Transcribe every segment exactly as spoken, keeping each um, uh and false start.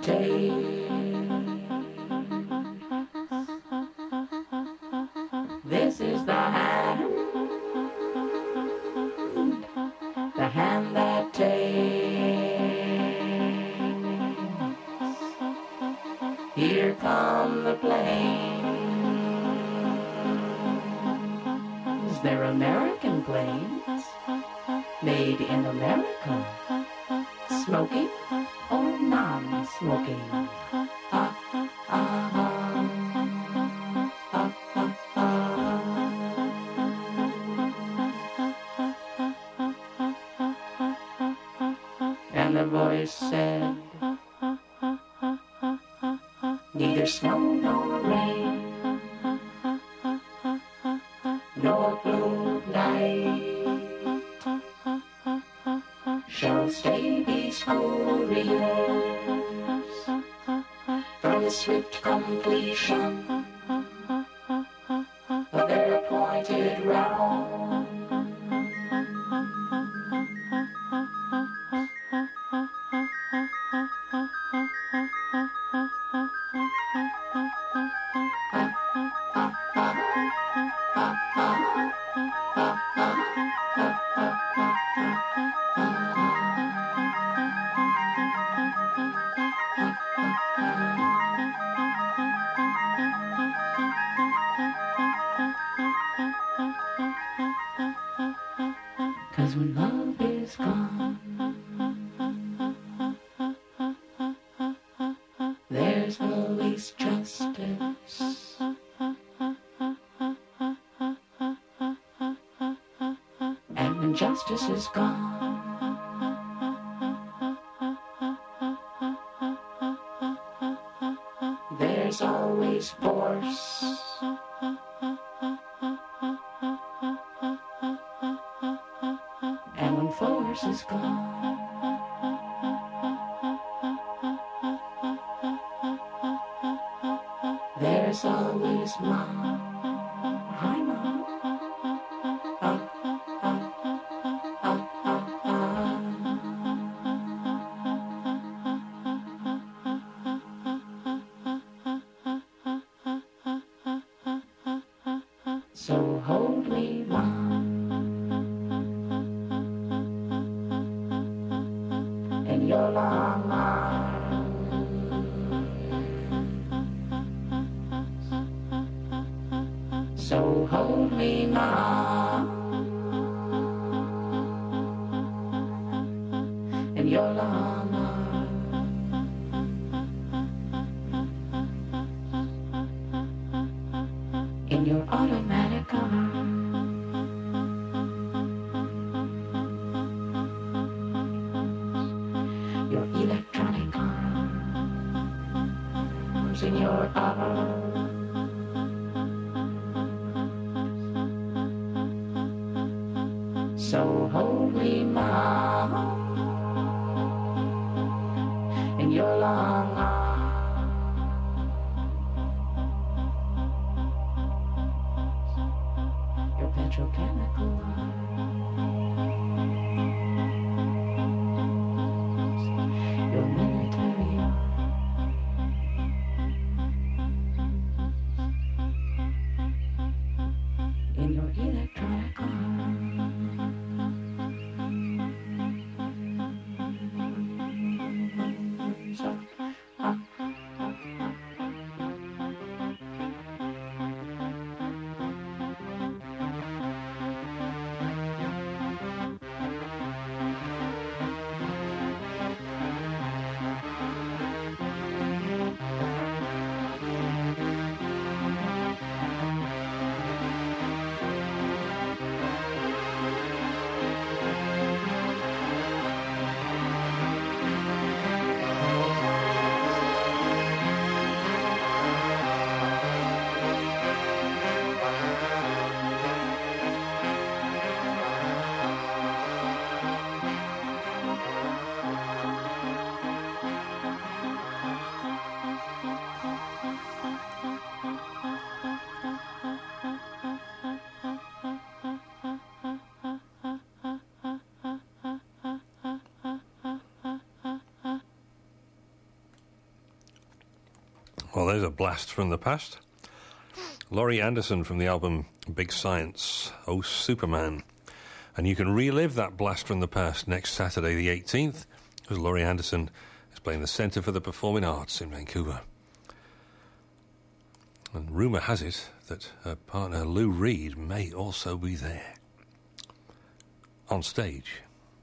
taste. This is the hand, the hand that takes. Here come the planes. They're American planes, made in America. Smoking or non-smoking? Ah, ah, ah. And the voice said, neither snow nor rain, nor blue night shall stay these couriers from the swift completion of their appointed round. Cause when love is gone, there's the least justice. And when justice is gone, there's always force. And when force is gone, there's always mom. Hi, mom. Uh, uh, uh, uh, uh. So hold me, mom. In your long arms, so hold me, mom, in your long arms, in your automatic arms. Your electronic arms, in your arms, so hold me, mama, in your long arms, your petrochemical arms. Your military arms, in your electronic arms, so Well, there's a blast from the past. Laurie Anderson from the album Big Science, Oh Superman. And you can relive that blast from the past next Saturday the eighteenth, because Laurie Anderson is playing the Centre for the Performing Arts in Vancouver. And rumour has it that her partner Lou Reed may also be there. On stage.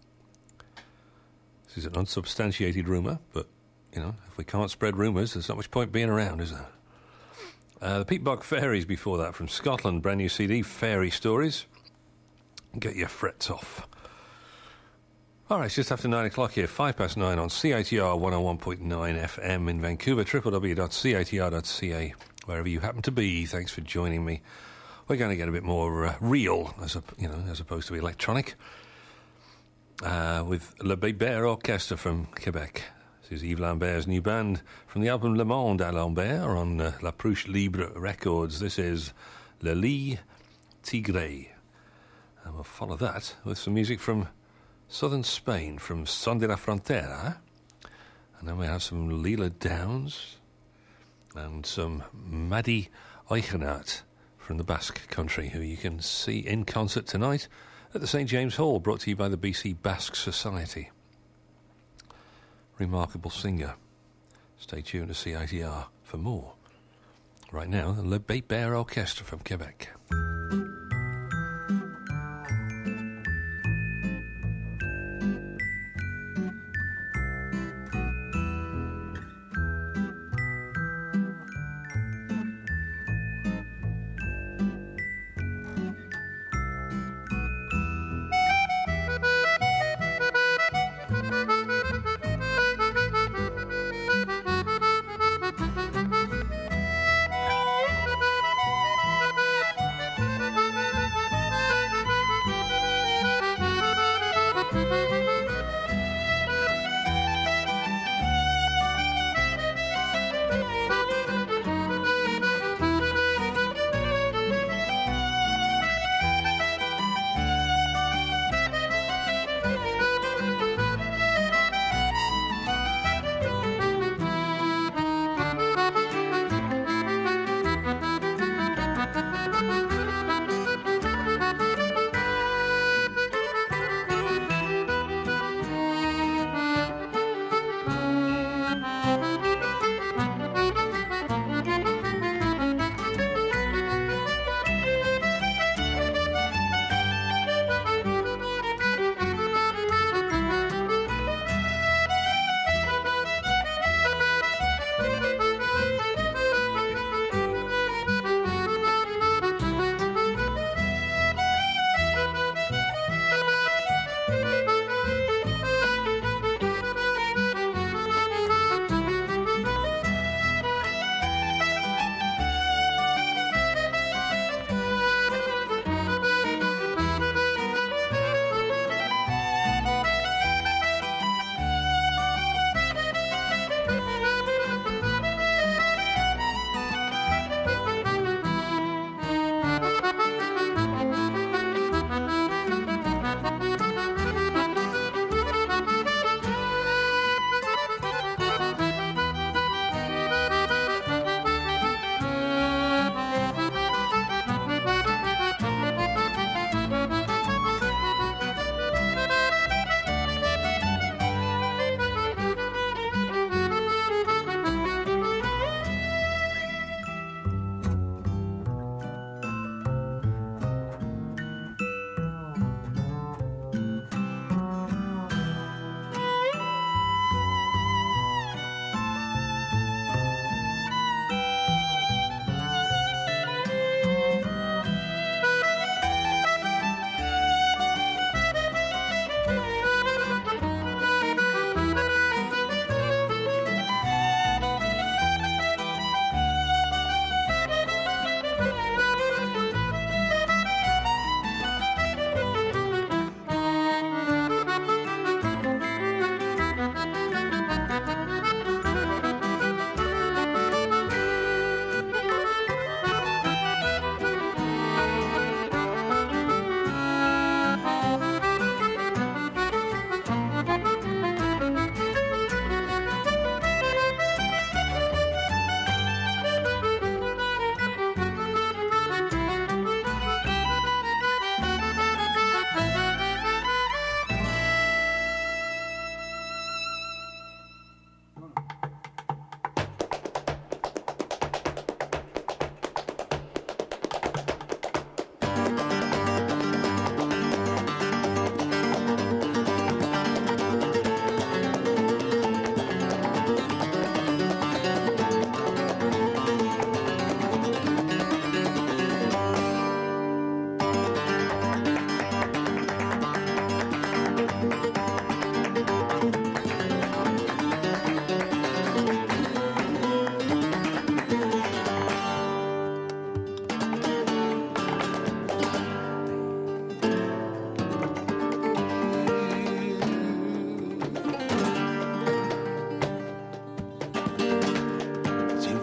This is an unsubstantiated rumour, but, you know, if we can't spread rumours, there's not much point being around, is there? Uh, the Pete Buck Fairies before that from Scotland, brand new C D, Fairy Stories. Get your frets off. All right, it's just after nine o'clock here, five past nine on C I T R one oh one point nine F M in Vancouver, w w w dot c i t r dot c a, wherever you happen to be. Thanks for joining me. We're going to get a bit more uh, real, as a, you know, as opposed to electronic, uh, with Le Bébert Orchestra from Quebec. This is Yves Lambert's new band from the album Le Monde à Lambert on uh, La Pruche Libre Records. This is Le Lit Tigré. And we'll follow that with some music from southern Spain, from Son de la Frontera. And then we have some Lila Downs and some Maddie Eichenart from the Basque Country, who you can see in concert tonight at the Saint James Hall, brought to you by the B C Basque Society. Remarkable singer. Stay tuned to C I T R for more. Right now, the Le Bébert Orchestra from Quebec. Thank you.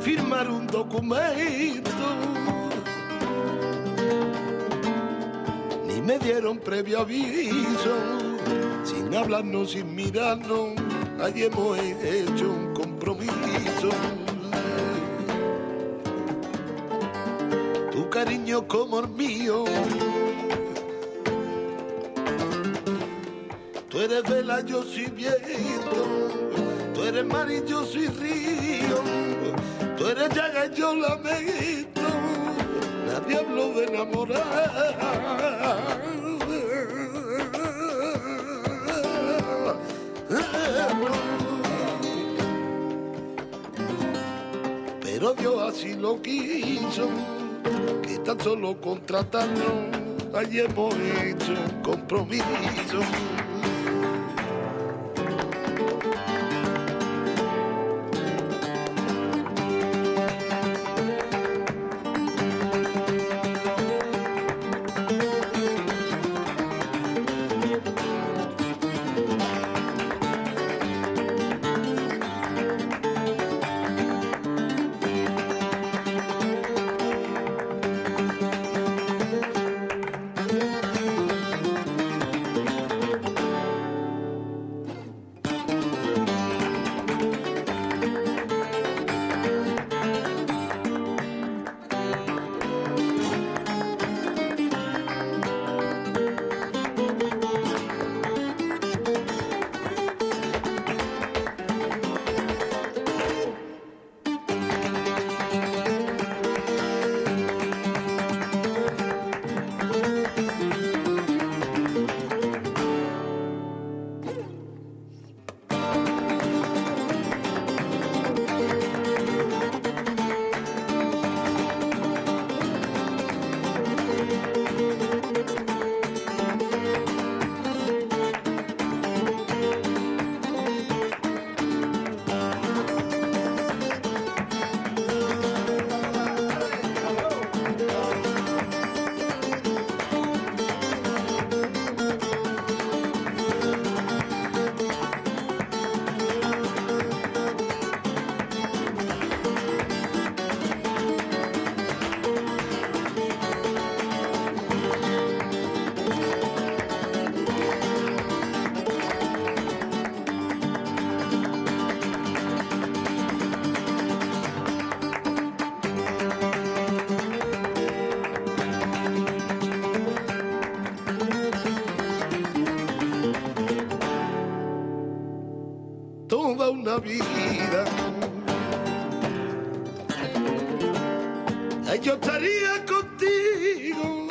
firmar un documento. Ni me dieron previo aviso, sin hablarnos, sin mirarnos, allí hemos hecho un compromiso. Tu cariño como el mío, tú eres vela, yo soy viento, tú eres mar y yo soy río, tú eres llaga y yo lamento, nadie habló de enamorar. Pero Dios así lo quiso, que tan solo contratarnos, allí hemos hecho un compromiso. Toda una vida, ay, yo estaría contigo,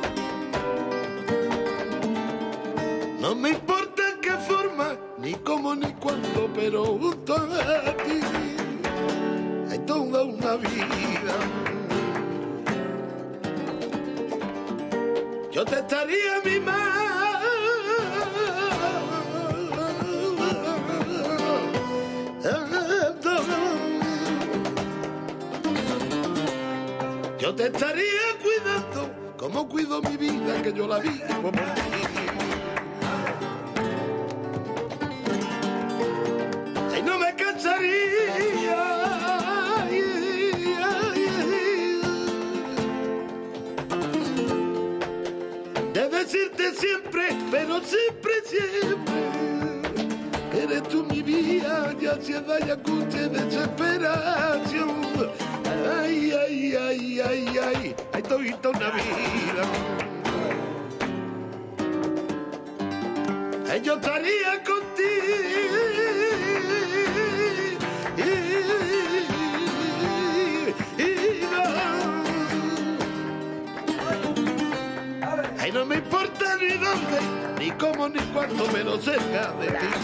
no me importa en qué forma, ni cómo ni cuándo, pero junto a ti, hay toda una vida, yo te estaría mimando. Yo te estaría cuidando como cuido mi vida, que yo la vivo por ti. Ay, no me cansaría ay, ay, ay, de decirte siempre, pero siempre, siempre, eres tú mi vida, ya ansiedad y angustia y desesperación. Ay, ay, ay, ay, ay, ay, todita una vida. Ay, yo estaría contigo. Ay, no me importa ni dónde, ni cómo, ni cuánto, menos cerca de ti.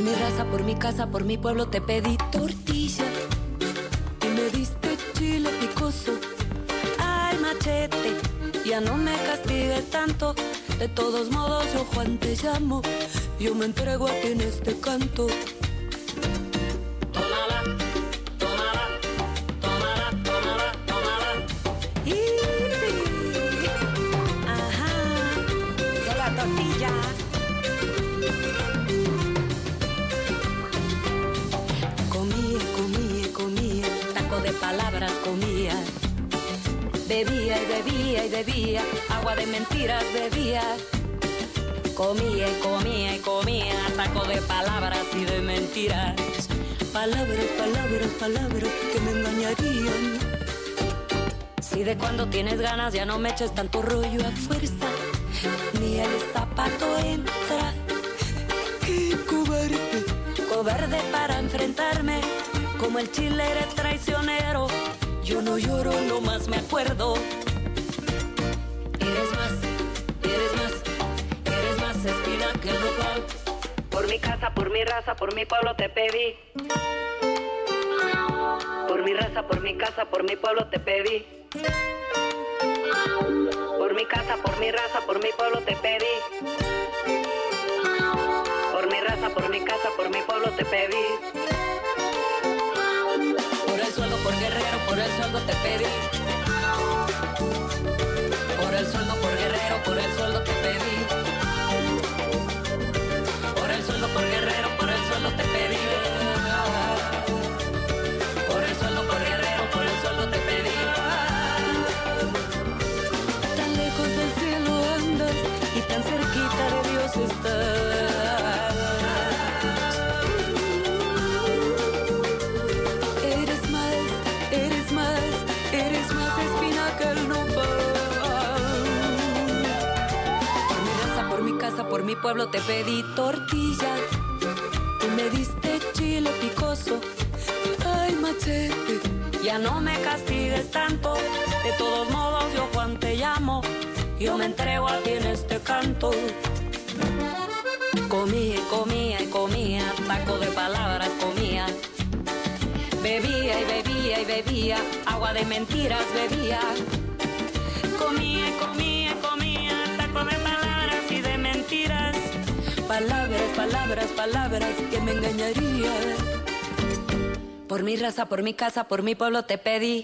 Por mi raza, por mi casa, por mi pueblo te pedí tortilla y me diste chile picoso. Ay, machete, ya no me castigues tanto. De todos modos yo Juan te llamo. Yo me entrego a ti en este canto. Tómala, tómala, tómala, tómala, tómala. Y ajá, de la tortilla. Comía, comía, comía, taco de palabras comía. Bebía y bebía y bebía, agua de mentiras bebía. Comía y comía y comía, taco de palabras y de mentiras. Palabras, palabras, palabras que me engañarían. Si de cuando tienes ganas ya no me eches tanto rollo a fuerza, ni el zapato entra. ¡Qué cobarde! Cobarde para enfrentarme, como el chile eres traicionero. Yo no lloro, nomás me acuerdo. Eres más, eres más, eres más espina que el nopal. Por mi casa, por mi raza, por mi pueblo te pedí. Por mi raza, por mi casa, por mi pueblo te pedí. Por mi casa, por mi raza, por mi pueblo te pedí. Por mi raza, por mi casa, por mi pueblo te pedí. Por el sueldo, por guerrero, por el sueldo te pedí. Por el sueldo, por guerrero, por el sueldo te pedí. Por el sueldo, por guerrero, por el sueldo te pedí. Por el sueldo, por guerrero, por el sueldo te pedí. Tan lejos del cielo andas y tan cerquita de Dios estás. Eres más, eres más, eres más espina que el nopal. Por mi raza, por mi casa, por mi pueblo te pedí tortilla y me diste chile picoso. Ay, machete, ya no me castigues tanto. De todos modos yo Juan te llamo. Yo me entrego a ti en este canto. Comía y comía y comía, taco de palabras comía. Bebía y bebía y bebía, agua de mentiras bebía. Comía y comía y comía, taco de palabras y de mentiras. Palabras, palabras, palabras que me engañarían. Por mi raza, por mi casa, por mi pueblo te pedí.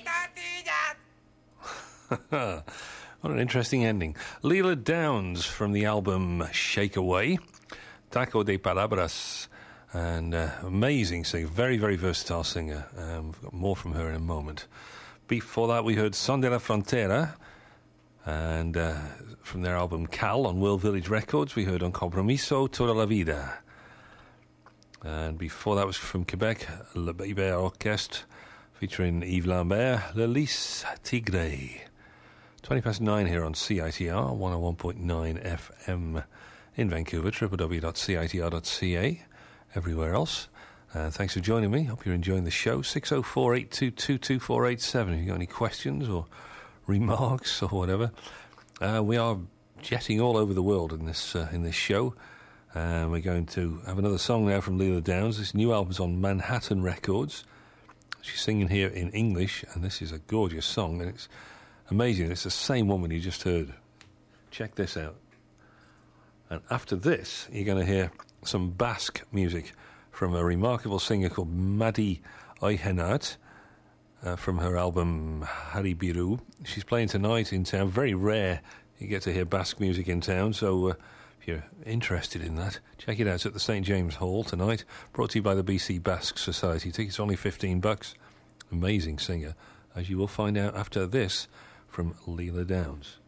What an interesting ending. Leela Downs from the album Shake Away. Taco de Palabras. And uh, amazing singer. Very, very versatile singer. Um, we've got more from her in a moment. Before that, we heard Son de la Frontera. And uh, from their album Cal on World Village Records, we heard Un Compromiso Toda la Vida. And before that was from Quebec, Le Bébé Orchestre, featuring Yves Lambert, Le Lys Tigre. twenty past nine here on C I T R, one oh one point nine F M in Vancouver, w w w dot c i t r dot c a, everywhere else. Uh, thanks for joining me. Hope you're enjoying the show. six oh four, eight two two, two four eight seven. If you've got any questions or remarks or whatever. Uh, we are jetting all over the world in this uh, in this show. Uh, we're going to have another song now from Leela Downs. This new album's on Manhattan Records. She's singing here in English, and this is a gorgeous song, and it's amazing. It's the same woman you just heard. Check this out. And after this, you're going to hear some Basque music from a remarkable singer called Madi Ayhenat uh, from her album Haribiru. She's playing tonight in town. Very rare you get to hear Basque music in town, so uh, if you're interested in that, check it out. It's at the Saint James Hall tonight, brought to you by the B C Basque Society. Tickets only fifteen bucks. Amazing singer, as you will find out after this from Leela Downs.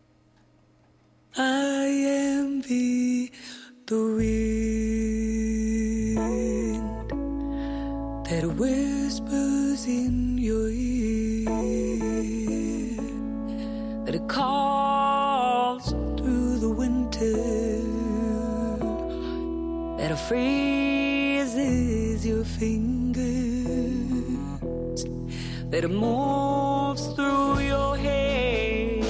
I envy the wind that whispers in your ear, that it calls through the winter, that it freezes your fingers, that it moves through your hair,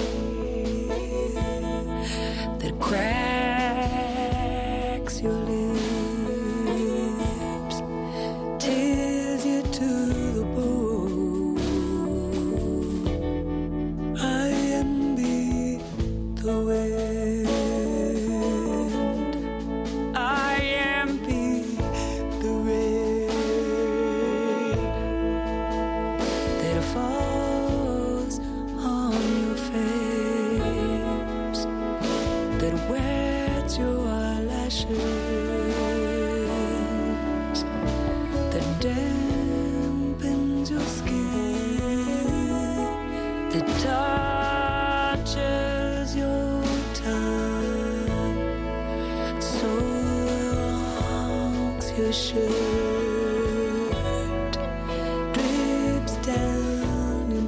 that cracks your lips, shirt drips down and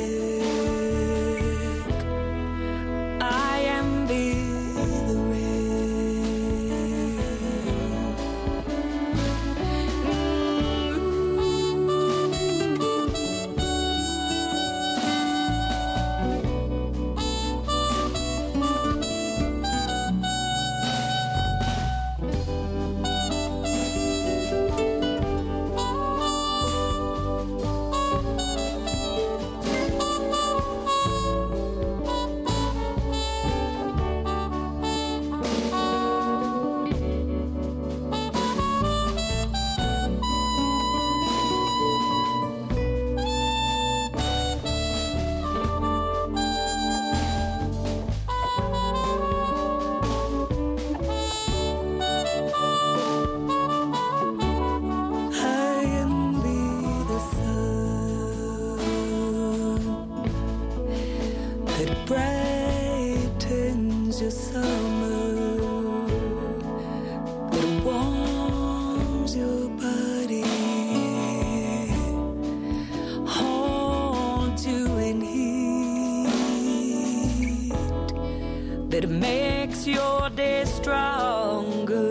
back. I envy the rain. Brightens your summer, it warms your body, holds you in heat, that makes your day stronger,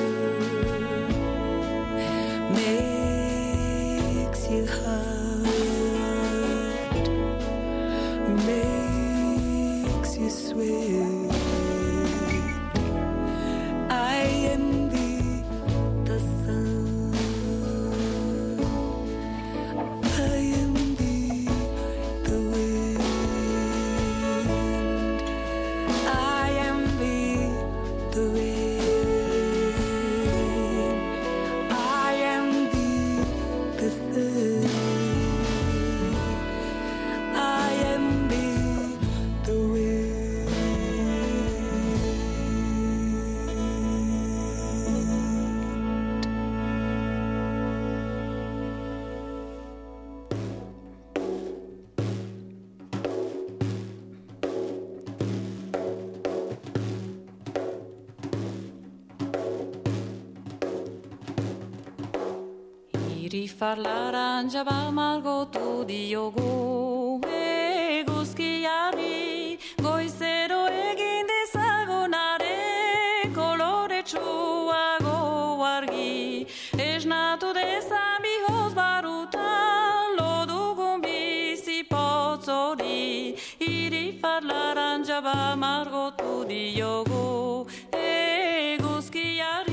makes you hard, makes you sweet. I envy the sun. I envy the wind. I envy the rain. I envy the sun. I envy the wind. I rifar l'arangia va malgo tu diogu eguzkiari goizero egin dezagonare kolore txuago argi esnatu dezan bihoz barutan lodugun bizi potzori I rifar l'arangia va malgo tu diogu eguzkiari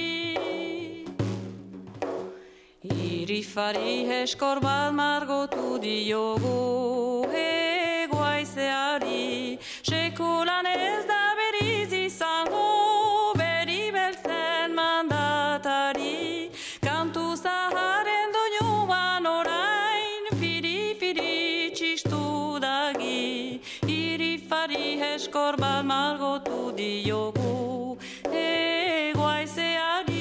Irifari eskor bat margotu diogu egoaizeari sekulan ez da beriz izango beri beltzen mandatari kantu zaharen doinuan orain firi firi txistu dagi Irifari eskor bat margotu diogu egoaizeari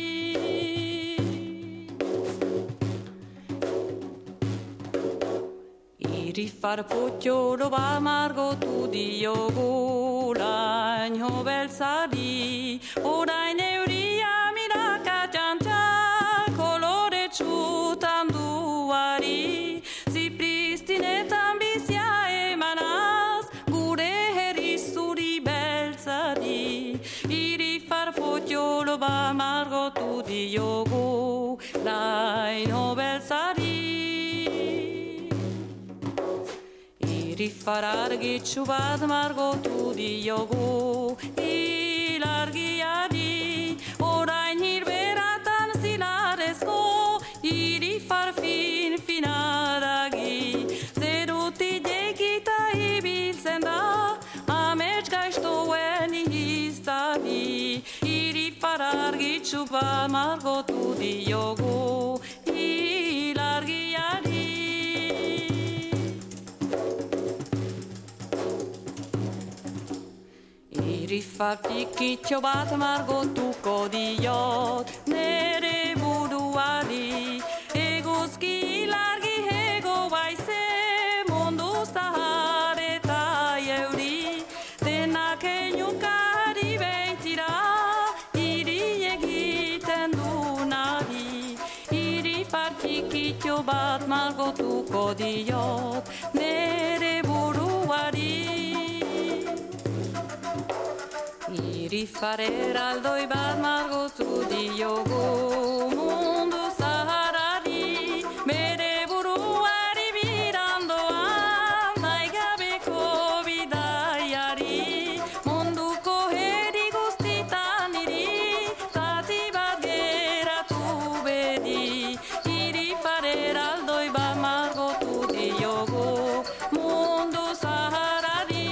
Irifar potxoro bat margotu diogu laino beltzari orain euria milaka txantxa kolore txutan duari zipristinetan bizia emanaz gure herri zuri beltzari Irifar potxoro bat margotu diogu laino beltzari Irifar argitxu bat margotu diogu ilargiari orain hirberatan zilarezko Irifar fin finadagi zerutik jekita ibiltzen da amets gaiztoen iztari Irifar argitxu bat margotu diogu ilargiari Irifar tikitxo bat margotuko diot nere buruari eguzki ilargi hego baize mundu zahar eta euri denak einukari beitira iri egiten du nahi bargotuko diot nere buruari. Iri farera aldoi bat margotu diogu mundu zaharari, bere buruari birandoan naigabeko bidaiari, munduko herri guztitan iri zati bat geratu bedi. Iri farera aldoi bat margotu diogu mundu zaharari.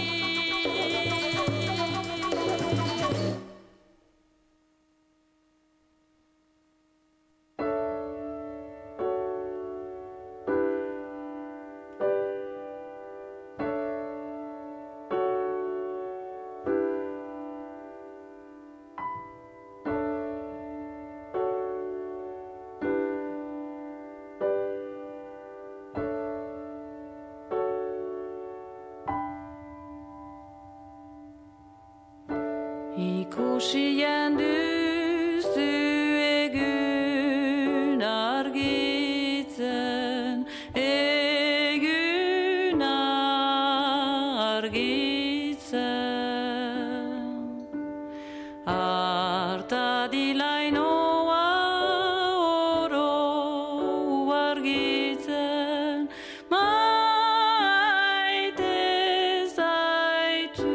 Ikusien duzu egun argitzen, egun argitzen. Arta dilainoa oro argitzen, maite zaitu.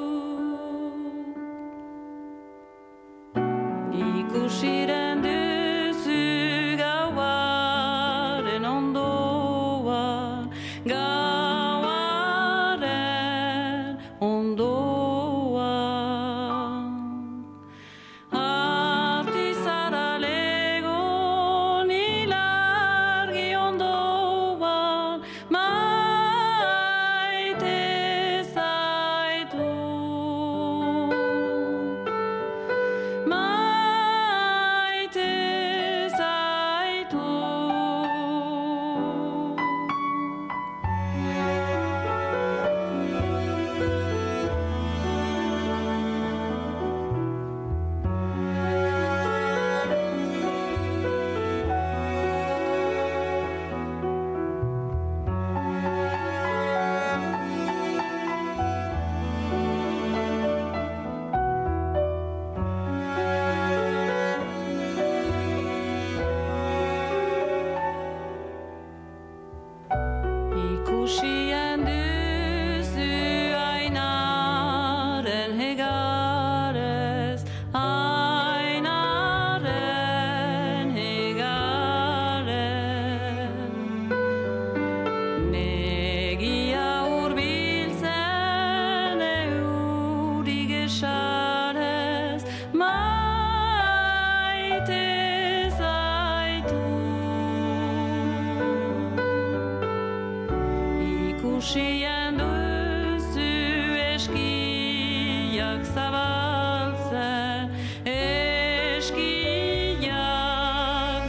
Ikusiren duzu gauaren ondoan, gauaren ondoan. Artizara legon ilargi ondoan, maite zaitu. Maite zaitu. Ikusien duzu ainaren hegarez, ainaren hegarez. Negia hurbiltzen euri gesarez, maite zaitu. Ikusien duzu eskiak zabaltzen, eskiak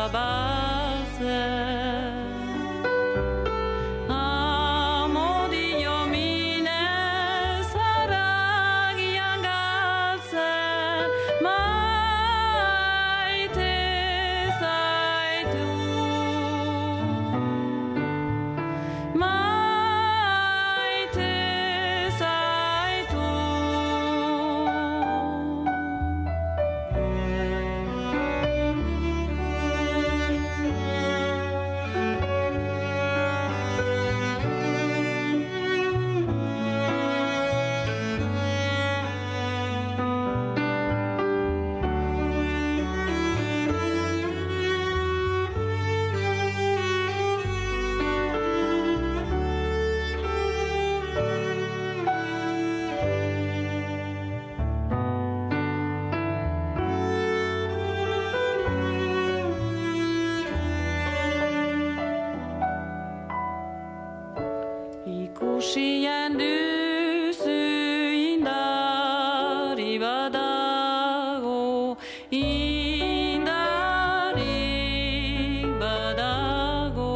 zabaltzen. Amodio minez haragian galtzen, maite zaitu. Maite zaitu. Ikusien duzu indari badago, indarik badago.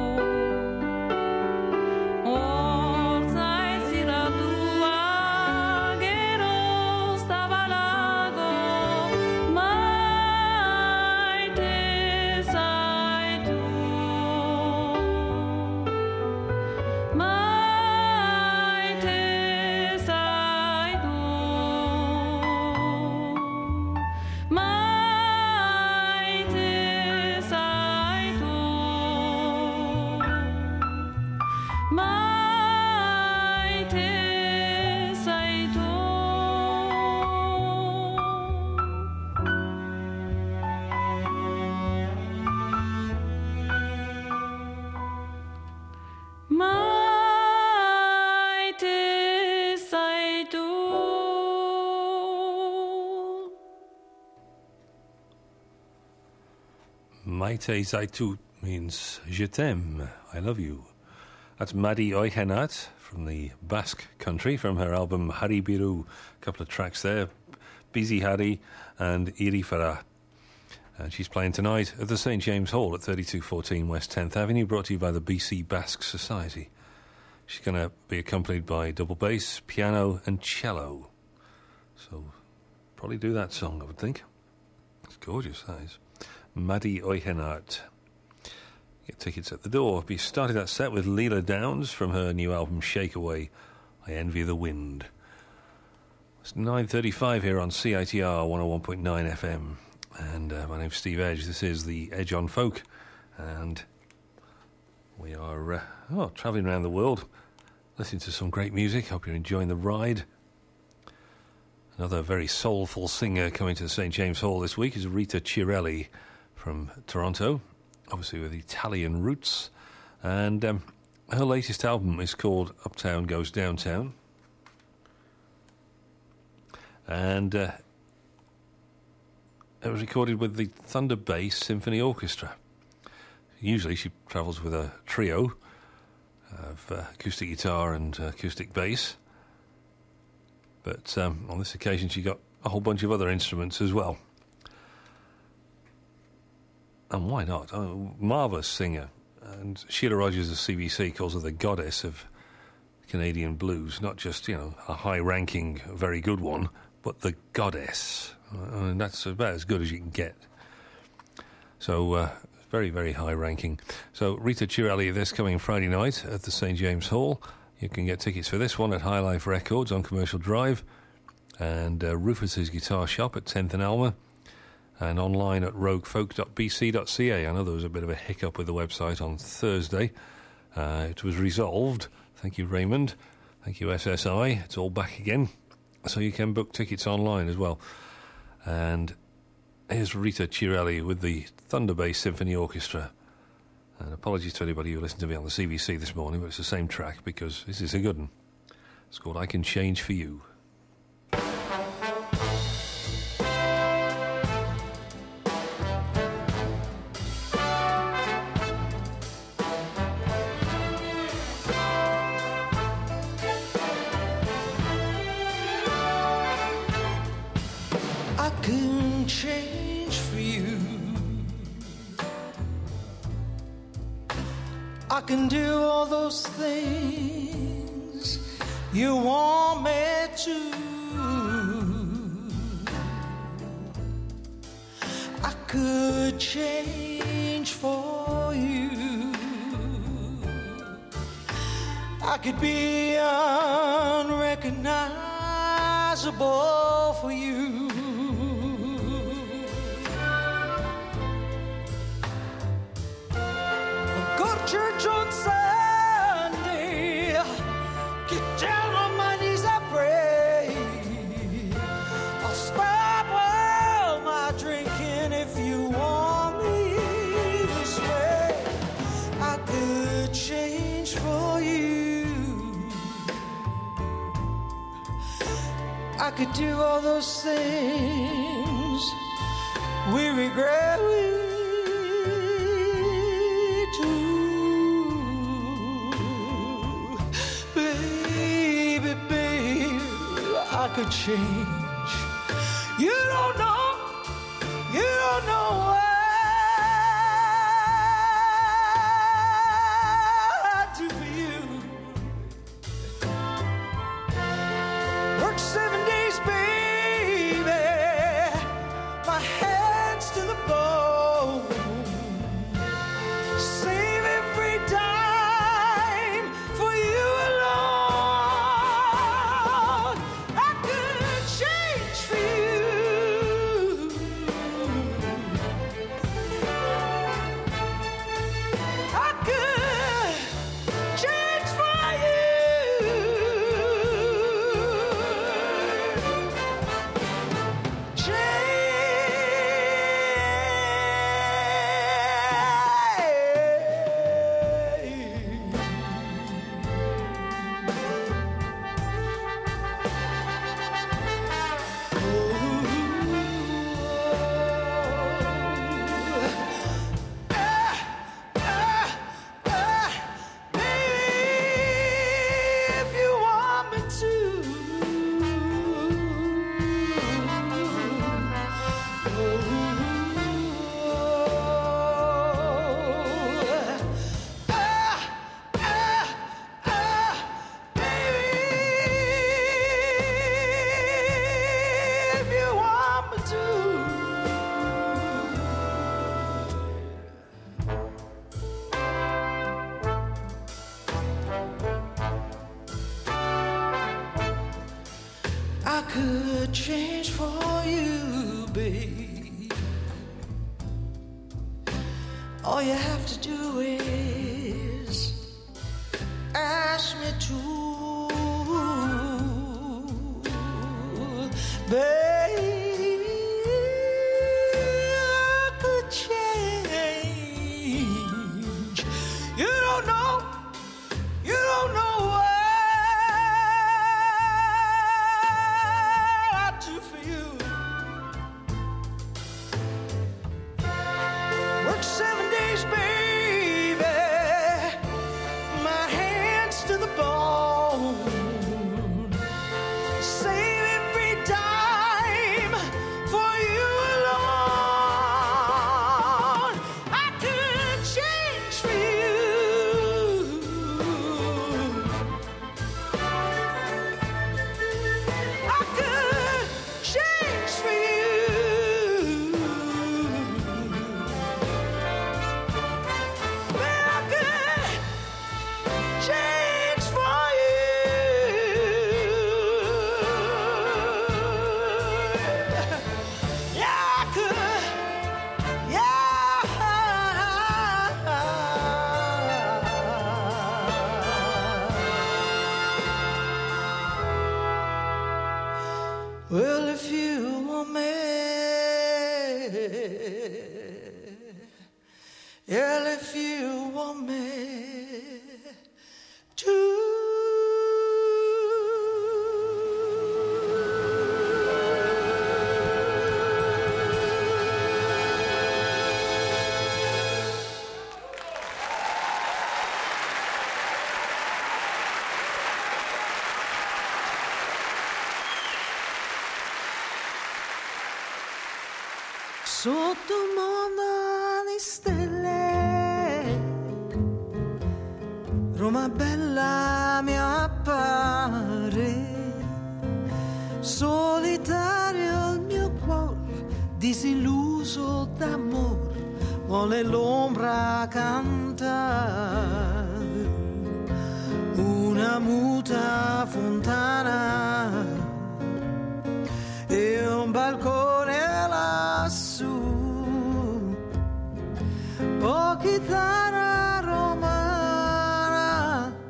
Hortzaiz irratua gero zabalago, maite zaitu. Maite Zaitu means je t'aime, I love you. That's Madi Oihenat from the Basque country, from her album Hari Biru. A couple of tracks there, Busy Hari and Iri Farah. And she's playing tonight at the Saint James Hall at thirty-two fourteen West tenth Avenue, brought to you by the B C Basque Society. She's going to be accompanied by double bass, piano and cello. So probably do that song, I would think. It's gorgeous, that is. Madi Oihenart. Get tickets at the door. We started that set with Leela Downs from her new album Shake Away, I Envy the Wind. It's nine thirty-five here on C I T R one oh one point nine F M. And uh, my name's Steve Edge. This is the Edge on Folk. And we are uh, oh, travelling around the world, listening to some great music. Hope you're enjoying the ride. Another very soulful singer coming to the Saint James Hall this week is Rita Cirelli from Toronto, obviously with Italian roots. And um, her latest album is called Uptown Goes Downtown. And uh, it was recorded with the Thunder Bass Symphony Orchestra. Usually she travels with a trio of uh, acoustic guitar and uh, acoustic bass. But um, on this occasion she got a whole bunch of other instruments as well. And why not? Oh, marvellous singer. And Sheila Rogers of C B C calls her the goddess of Canadian blues. Not just, you know, a high-ranking, very good one, but the goddess. And that's about as good as you can get. So, uh, very, very high-ranking. So, Rita Cirelli, this coming Friday night at the Saint James Hall. You can get tickets for this one at High Life Records on Commercial Drive, and uh, Rufus's Guitar Shop at tenth and Alma, and online at rogue folk dot b c dot c a. I know there was a bit of a hiccup with the website on Thursday. Uh, it was resolved. Thank you, Raymond. Thank you, S S I. It's all back again. So you can book tickets online as well. And here's Rita Cirelli with the Thunder Bass Symphony Orchestra. And apologies to anybody who listened to me on the C B C this morning, but it's the same track because this is a good one. It's called I Can Change For You. I can change for you. I can do all those things you want me to. I could change for you. I could be unrecognizable for you. Church on Sunday, get down on my knees, I pray. I'll stop all my drinking if you want me this way. I could change for you. I could do all those things we regret we I could change. You don't know, you don't know what I do for you. Work seven days, baby, my hands to the bone. Save every dime for you alone. Change could change for you, babe. All you have to do is ask me to, babe. I could change. You don't know, you don't know what I do for you. Work seven days, baby, my hands to the bone. Save every dime for you alone. I could change for you. I could change for you. Well, I could change for you. Yeah, I could. Yeah. Well, if you want me, yeah, if you want me to. Sotto un mondo di stelle, Roma bella mi appare, solitario il mio cuore, disilluso d'amor, vuole l'ombra cantare, una muta fontana e un balcone lassù, oh chitarra romana,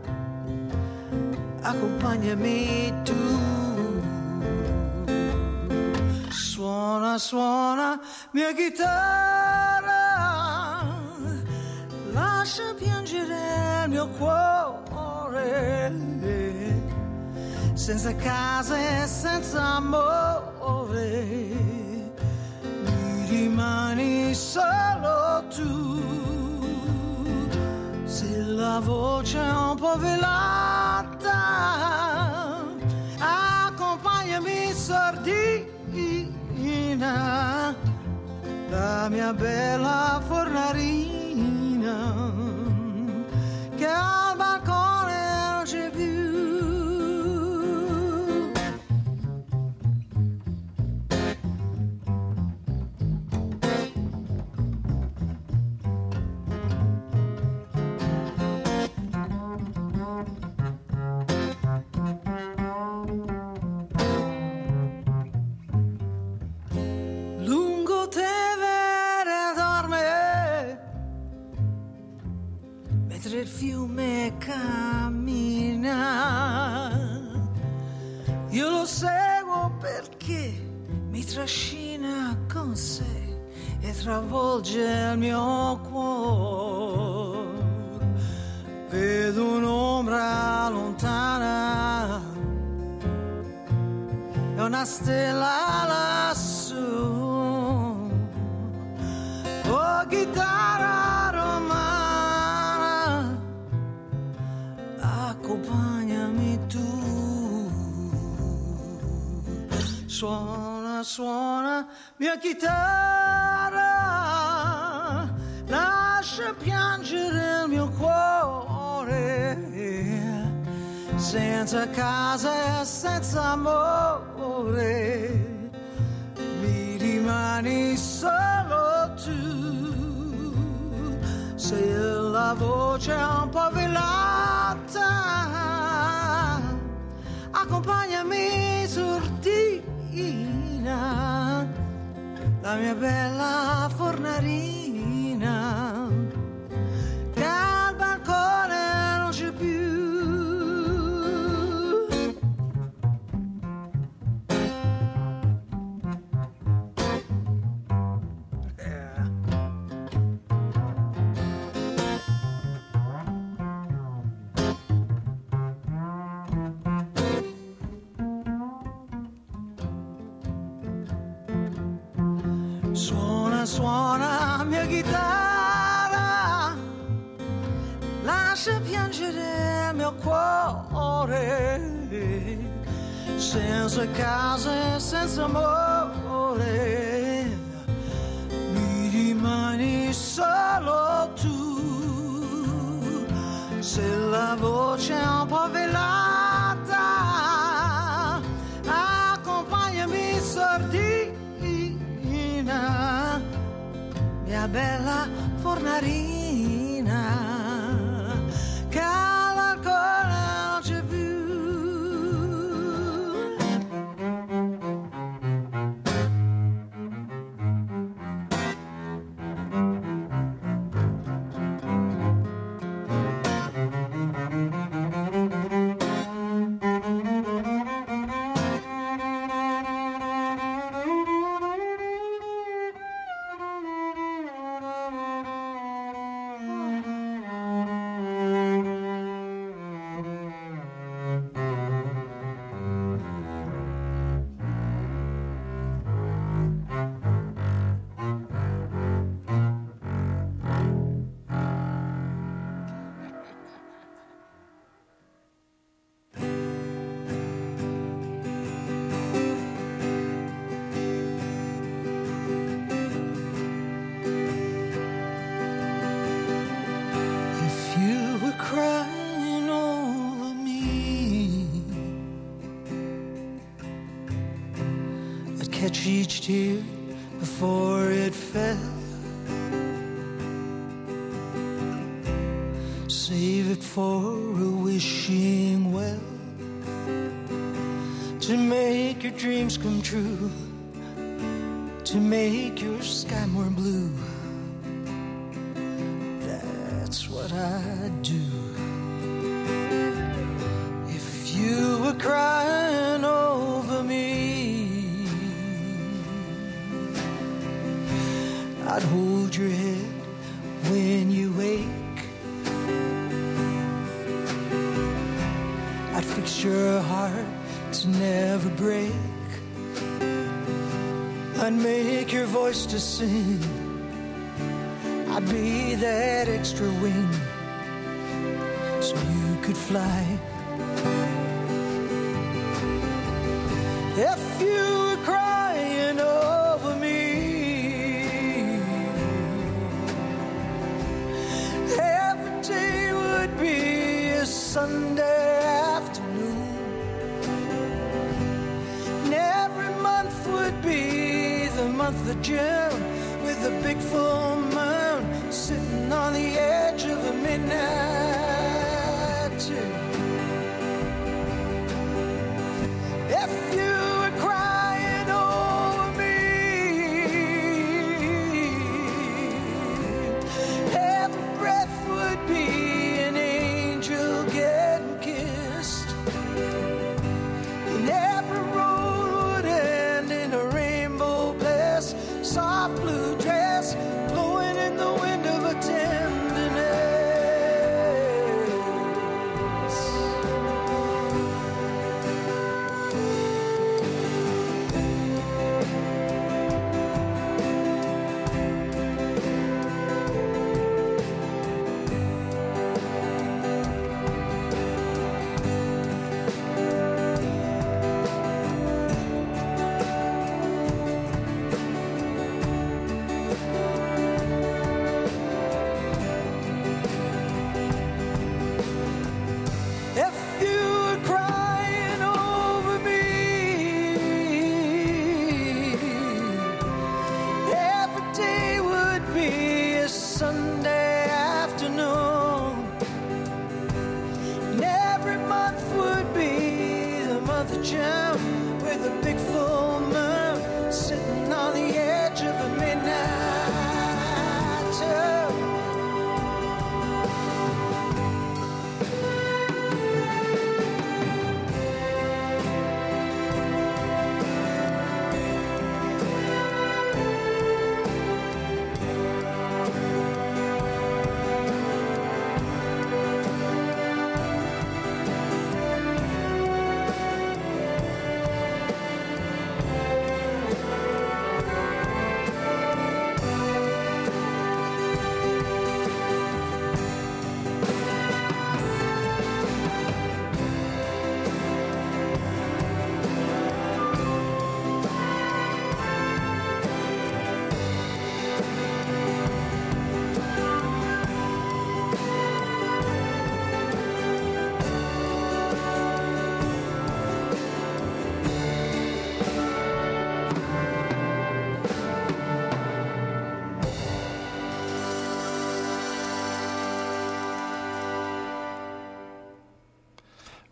accompagnami tu. Suona, suona mia chitarra, lascia piangere il mio cuore, senza casa e senza amore, mi rimani solo tu. Se la voce è un po' velata, accompagnami sordina, la mia bella fornarina, che al balcone non c'è più. Lungo Tevere dorme, mentre il fiume cammina. Io lo seguo perché mi trascina con sé e travolge il mio cuore. Vedo un'ombra lontana e una stella lassù. Oh, chitarra romana, accompagnami tu. Suona, suona mia chitarra, lascia piangere il mio cuore, senza casa e senza amore, mi rimani solo tu. Se la voce è un po' velata, accompagnami sortire. la mia bella fornarina, che al balcone non c'è più. Suona, suona mia chitarra, lascia piangere il mio cuore, senza casa e senza amore, mi rimani solo tu, se la voce è un po' velata, accompagnami sordina, mia bella fornarina, che all'alcone non c'è più. Crying over me, I'd catch each tear before it fell, save it for a wishing well, to make your dreams come true, to make your sky more blue. That's what I do. If you were crying over me, I'd hold your head when you wake, I'd fix your heart to never break, I'd make your voice to sing, I'd be that extra wing so you could fly. If you were crying over me, every day would be a Sunday afternoon, and every month would be the month of June, with a big full moon sitting on the edge of a midnight tune. If you were crying over me, every breath would be an angel getting kissed, and every road would end in a rainbow bliss, soft blue dress blowing in the wind of a tenderness. With a big full moon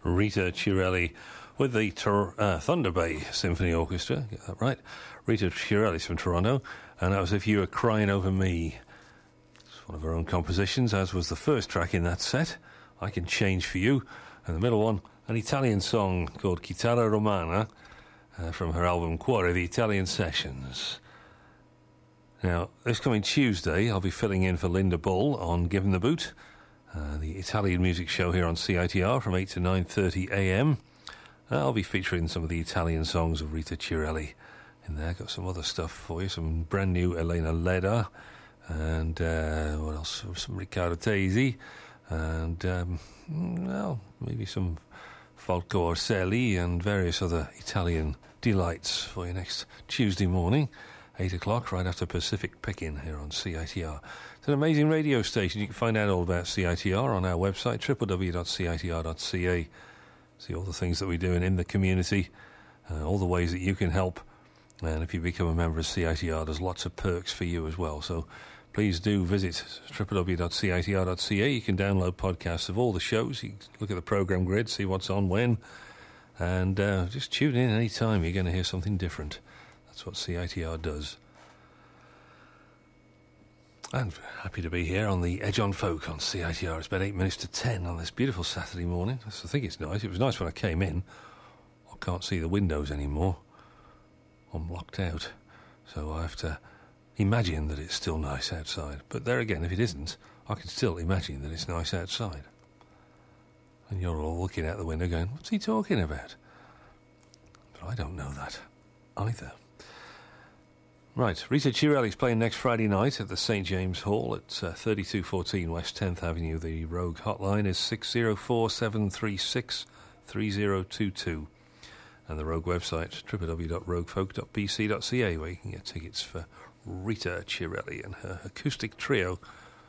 Rita Chiarelli with the Tor- uh, Thunder Bay Symphony Orchestra. Get that right. Rita Chiarelli's from Toronto, and that was If You Were Crying Over Me. It's one of her own compositions, as was the first track in that set, I Can Change For You, and the middle one, an Italian song called Chitarra Romana uh, from her album Cuore, the Italian Sessions. Now, this coming Tuesday, I'll be filling in for Linda Bull on Given the Boot, uh, the Italian music show here on C I T R from eight to nine thirty a m. I'll be featuring some of the Italian songs of Rita Chiarelli in there. Got some other stuff for you, some brand new Elena Leda, and uh, what else? Some Riccardo Tesi, and, um, well, maybe some Falco Orselli and various other Italian delights for you next Tuesday morning. eight o'clock, right after Pacific Picking here on C I T R. It's an amazing radio station. You can find out all about C I T R on our website, w w w dot c i t r dot c a. See all the things that we're doing in the community, uh, all the ways that you can help. And if you become a member of C I T R, there's lots of perks for you as well. So please do visit w w w dot c i t r dot c a. You can download podcasts of all the shows. You can look at the program grid, see what's on when. And uh, just tune in any time. You're going to hear something different. That's what C I T R does. I'm happy to be here on the Edge on Folk on C I T R. It's about eight minutes to ten on this beautiful Saturday morning. I think it's nice. It was nice when I came in. I can't see the windows anymore. I'm locked out. So I have to imagine that it's still nice outside. But there again, if it isn't, I can still imagine that it's nice outside. And you're all looking out the window going, what's he talking about? But I don't know that either. Right, Rita Chiarelli's playing next Friday night at the Saint James Hall at uh, thirty-two fourteen West tenth Avenue. The Rogue hotline is six oh four, seven three six, three oh two two. And the Rogue website, w w w dot rogue folk dot b c dot c a, where you can get tickets for Rita Chiarelli and her acoustic trio.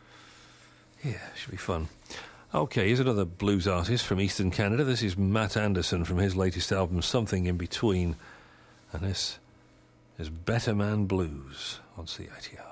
Yeah, should be fun. Okay, here's another blues artist from Eastern Canada. This is Matt Anderson from his latest album, Something in Between. And this is Better Man Blues on C I T R.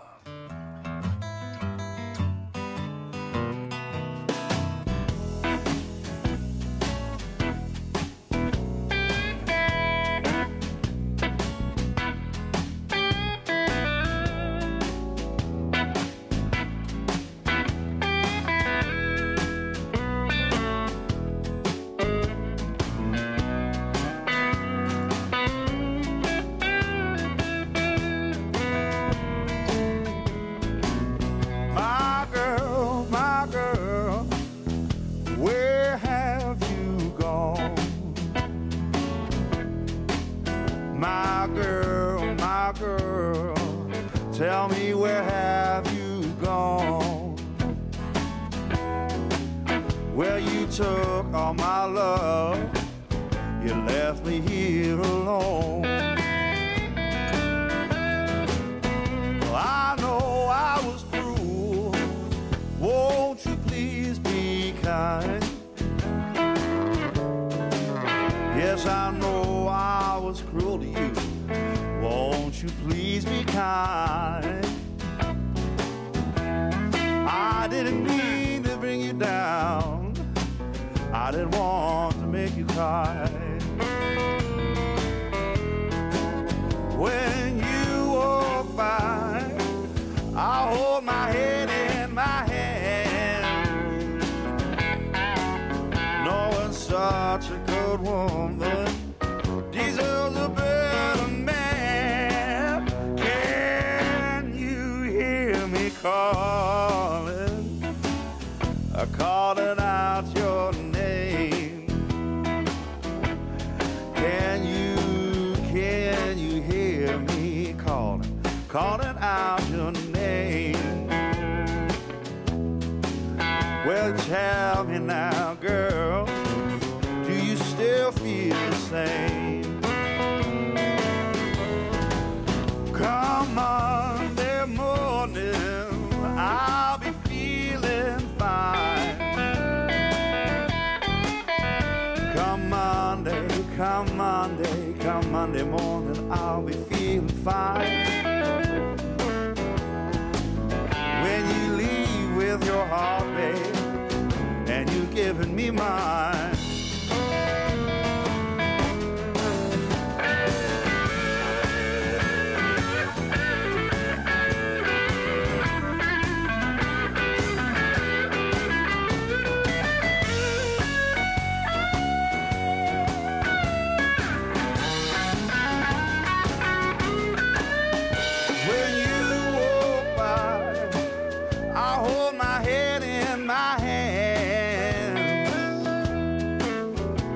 And you giving me mine.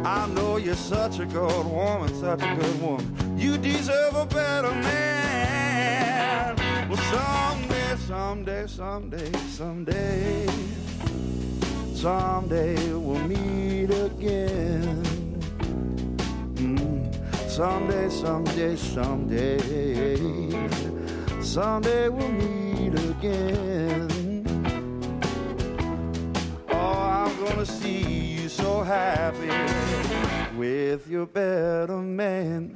I know you're such a good woman, such a good woman. You deserve a better man. Well, someday, someday, someday, someday, someday we'll meet again. Mm. Someday, someday, someday, someday we'll meet again. I'm gonna see you so happy with your better man.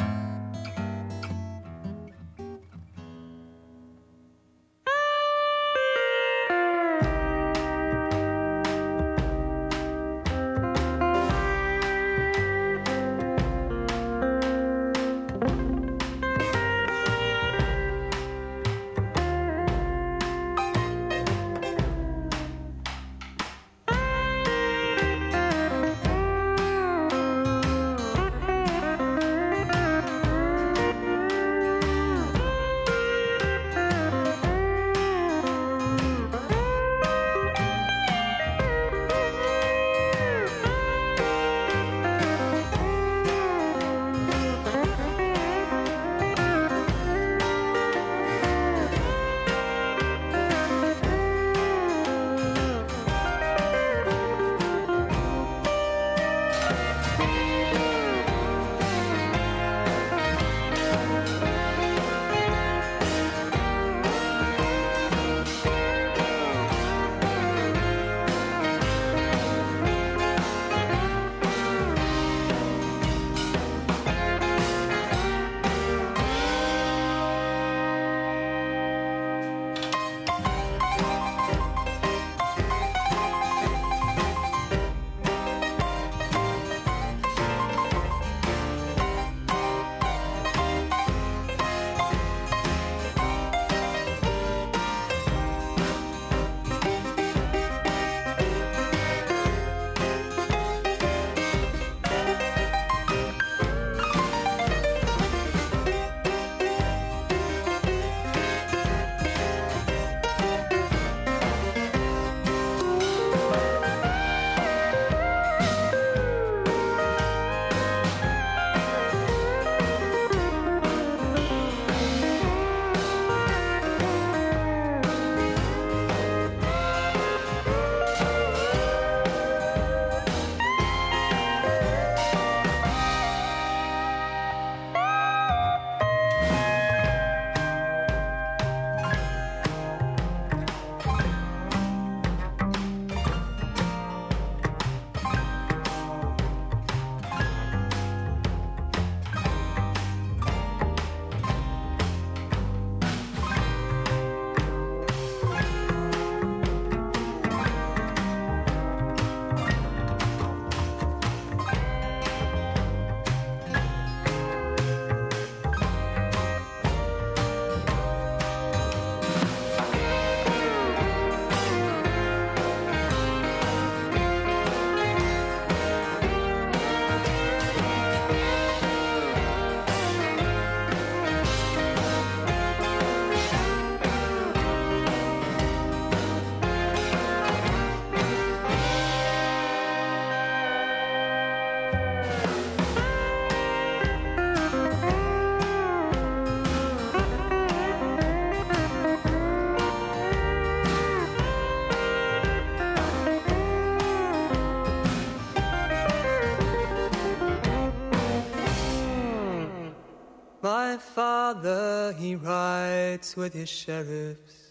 My father, he rides with his sheriffs,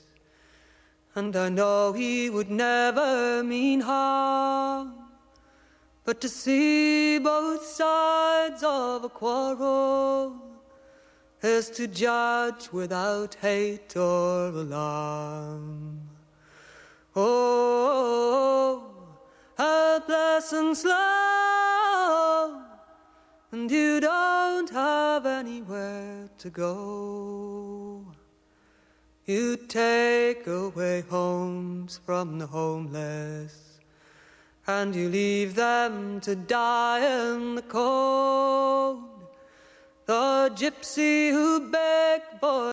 and I know he would never mean harm, but to see both sides of a quarrel is to judge without hate or alarm. Oh, helpless and slow, and you don't have anywhere to go. You take away homes from the homeless, and you leave them to die in the cold. The gypsy who begged for